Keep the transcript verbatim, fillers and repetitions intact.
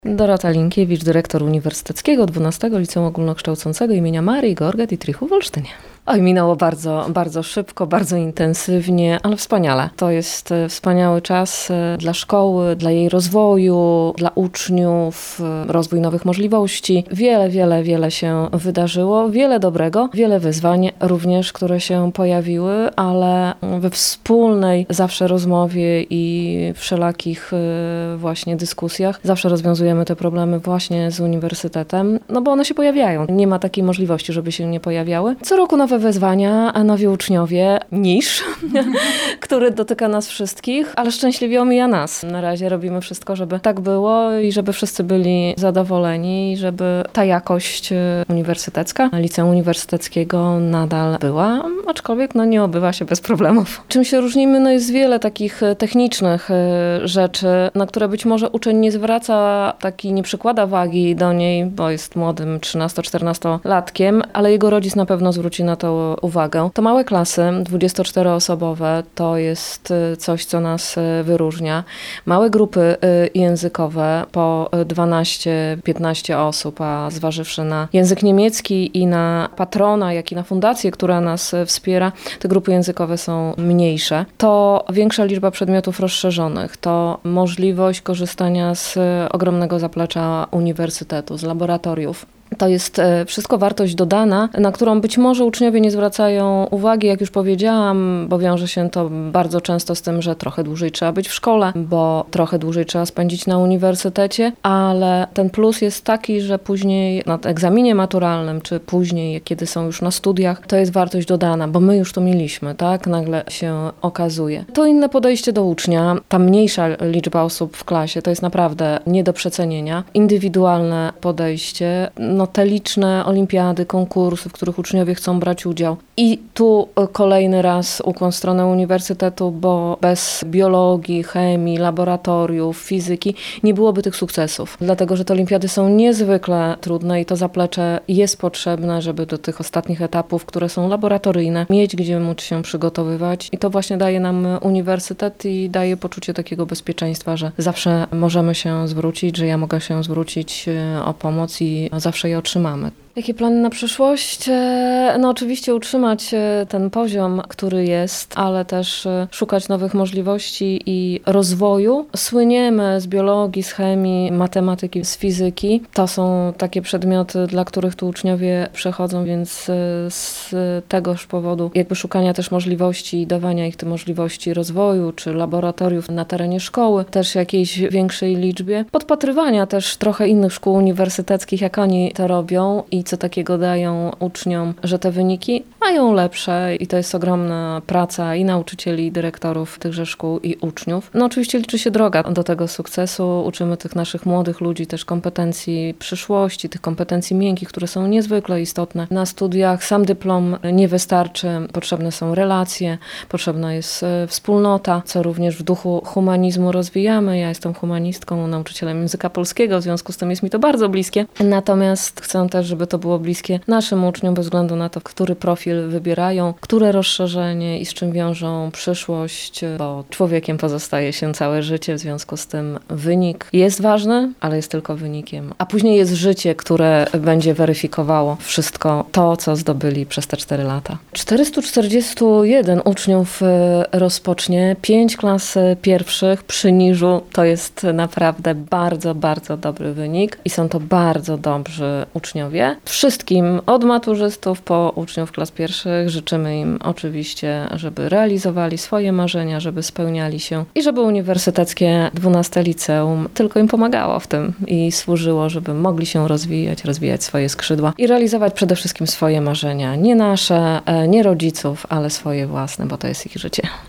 Dorota Linkiewicz, dyrektor Uniwersyteckiego dwunastego Liceum Ogólnokształcącego imienia Marii Gorget-Dietrichu w Olsztynie. Oj, minęło bardzo, bardzo szybko, bardzo intensywnie, ale wspaniale. To jest wspaniały czas dla szkoły, dla jej rozwoju, dla uczniów, rozwój nowych możliwości. Wiele, wiele, wiele się wydarzyło, wiele dobrego, wiele wyzwań również, które się pojawiły, ale we wspólnej zawsze rozmowie i wszelakich właśnie dyskusjach zawsze rozwiązujemy te problemy właśnie z uniwersytetem, no bo one się pojawiają. Nie ma takiej możliwości, żeby się nie pojawiały. Co roku nowe wyzwania, a nowi uczniowie, niż, który dotyka nas wszystkich, ale szczęśliwie omija nas. Na razie robimy wszystko, żeby tak było i żeby wszyscy byli zadowoleni i żeby ta jakość uniwersytecka, liceum uniwersyteckiego nadal była, aczkolwiek no, nie obywa się bez problemów. Czym się różnimy? No jest wiele takich technicznych rzeczy, na które być może uczeń nie zwraca taki, nie przykłada wagi do niej, bo jest młodym trzynasto-czternastolatkiem, ale jego rodzic na pewno zwróci na to uwagę. To małe klasy, dwudziestoczteroosobowe, to jest coś, co nas wyróżnia. Małe grupy językowe po dwanaście piętnaście osób, a zważywszy na język niemiecki i na patrona, jak i na fundację, która nas wspiera, te grupy językowe są mniejsze. To większa liczba przedmiotów rozszerzonych, to możliwość korzystania z ogromnego zaplecza uniwersytetu, z laboratoriów. To jest wszystko wartość dodana, na którą być może uczniowie nie zwracają uwagi, jak już powiedziałam, bo wiąże się to bardzo często z tym, że trochę dłużej trzeba być w szkole, bo trochę dłużej trzeba spędzić na uniwersytecie, ale ten plus jest taki, że później na egzaminie maturalnym, czy później, kiedy są już na studiach, to jest wartość dodana, bo my już to mieliśmy, tak? Nagle się okazuje. To inne podejście do ucznia, ta mniejsza liczba osób w klasie, to jest naprawdę nie do przecenienia. Indywidualne podejście, no te liczne olimpiady, konkursy, w których uczniowie chcą brać udział. I tu kolejny raz ukłon w stronę uniwersytetu, bo bez biologii, chemii, laboratoriów, fizyki nie byłoby tych sukcesów. Dlatego, że te olimpiady są niezwykle trudne i to zaplecze jest potrzebne, żeby do tych ostatnich etapów, które są laboratoryjne, mieć gdzie móc się przygotowywać. I to właśnie daje nam uniwersytet i daje poczucie takiego bezpieczeństwa, że zawsze możemy się zwrócić, że ja mogę się zwrócić o pomoc i zawsze je otrzymamy. Jakie plany na przyszłość? No oczywiście utrzymać ten poziom, który jest, ale też szukać nowych możliwości i rozwoju. Słyniemy z biologii, z chemii, matematyki, z fizyki. To są takie przedmioty, dla których tu uczniowie przechodzą, więc z tegoż powodu jakby szukania też możliwości i dawania ich te możliwości rozwoju, czy laboratoriów na terenie szkoły, też jakiejś większej liczbie. Podpatrywania też trochę innych szkół uniwersyteckich, jak oni to robią i co takiego dają uczniom, że te wyniki mają lepsze i to jest ogromna praca i nauczycieli, i dyrektorów tychże szkół i uczniów. No oczywiście liczy się droga do tego sukcesu. Uczymy tych naszych młodych ludzi też kompetencji przyszłości, tych kompetencji miękkich, które są niezwykle istotne. Na studiach sam dyplom nie wystarczy, potrzebne są relacje, potrzebna jest wspólnota, co również w duchu humanizmu rozwijamy. Ja jestem humanistką, nauczycielem języka polskiego, w związku z tym jest mi to bardzo bliskie. Natomiast chcę też, żeby to było bliskie naszym uczniom, bez względu na to, który profil wybierają, które rozszerzenie i z czym wiążą przyszłość, bo człowiekiem pozostaje się całe życie, w związku z tym wynik jest ważny, ale jest tylko wynikiem. A później jest życie, które będzie weryfikowało wszystko to, co zdobyli przez te cztery lata. czterysta czterdzieści jeden uczniów rozpocznie, pięć klas pierwszych przy niżu. To jest naprawdę bardzo, bardzo dobry wynik i są to bardzo dobrzy uczniowie. Wszystkim od maturzystów po uczniów klas pierwszych życzymy im oczywiście, żeby realizowali swoje marzenia, żeby spełniali się i żeby uniwersyteckie dwunaste liceum tylko im pomagało w tym i służyło, żeby mogli się rozwijać, rozwijać swoje skrzydła i realizować przede wszystkim swoje marzenia. Nie nasze, nie rodziców, ale swoje własne, bo to jest ich życie.